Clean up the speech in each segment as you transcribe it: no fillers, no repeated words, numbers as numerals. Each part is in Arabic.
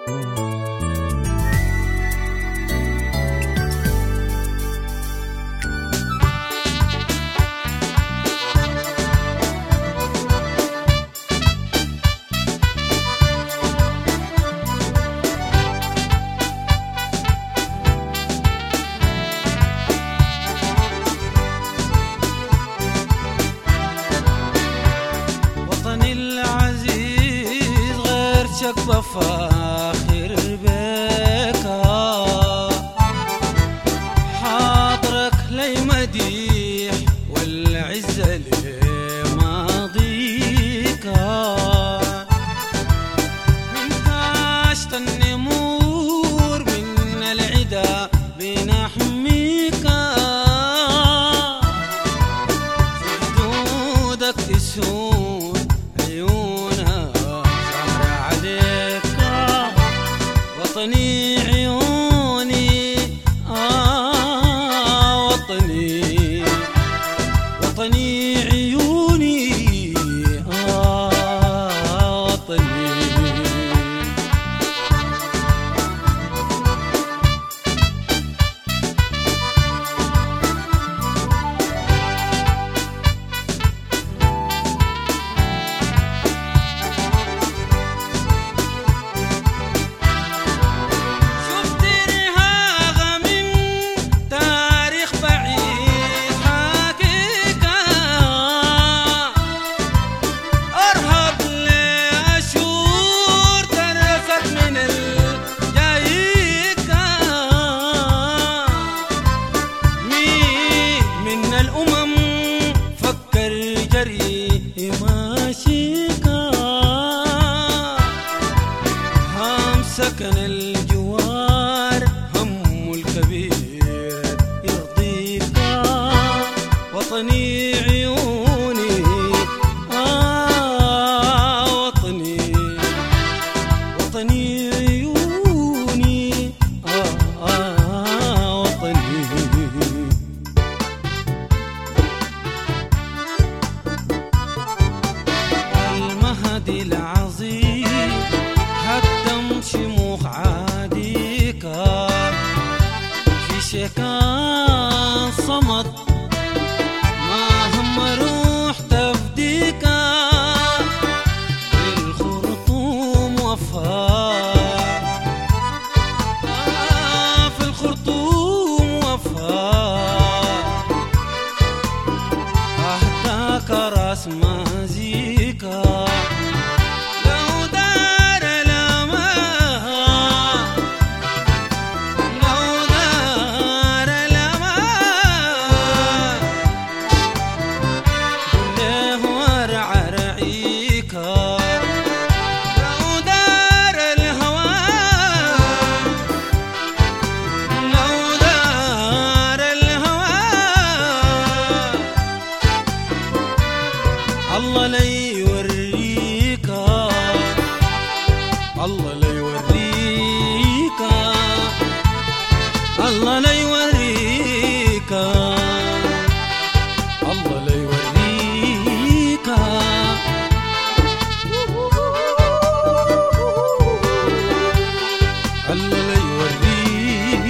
بفاخر بك حاضرك لي مديح والعزة لي ماضيك انتشت النمور من العدا بنحميك في حدودك تسون عيونها وطني عيوني وطني وطني عيوني وطني سكن الجوار هم الكبير يرضيك وطني عيوني وطني وطني عيوني وطني المهدي العظيم هدم شموخ عاديك في شكان صمد ما هم روح تفديك في الخرطوم وفاء في الخرطوم وفاء أهداك راس مازيكا الله لا يوريك الله لا يوريك الله لا يوريك الله لا يوريك الله لا يوريك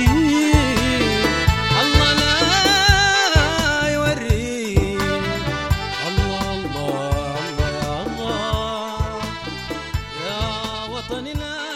الله لا يوريك الله الله يا وطننا